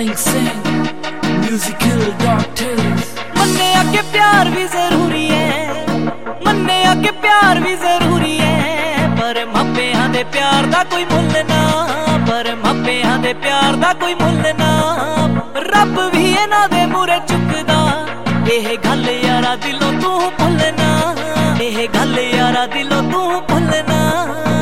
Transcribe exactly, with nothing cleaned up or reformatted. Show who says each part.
Speaker 1: Sing sing musical doctors
Speaker 2: ਮੰਨਿਆ ਕਿ ਪਿਆਰ ਵੀ ਜ਼ਰੂਰੀ ਹੈ, ਮੰਨਿਆ ਕਿ ਪਿਆਰ ਵੀ ਜ਼ਰੂਰੀ ਹੈ, ਪਰ ਮਾਪਿਆਂ ਦੇ ਪਿਆਰ ਦਾ ਕੋਈ ਮੁੱਲ ਨਾ, ਪਰ ਮਾਪਿਆਂ ਦੇ ਪਿਆਰ ਦਾ ਕੋਈ ਮੁੱਲ ਨਾ। ਰੱਬ ਵੀ ਇਹਨਾਂ ਦੇ ਮੂਹਰੇ ਝੁਕਦਾ, ਇਹ ਗੱਲ ਯਾਰਾ ਦਿਲੋਂ ਤੂੰ ਭੁੱਲਣਾ, ਇਹ ਗੱਲ ਯਾਰਾ ਦਿਲੋਂ ਤੂੰ ਭੁੱਲਣਾ।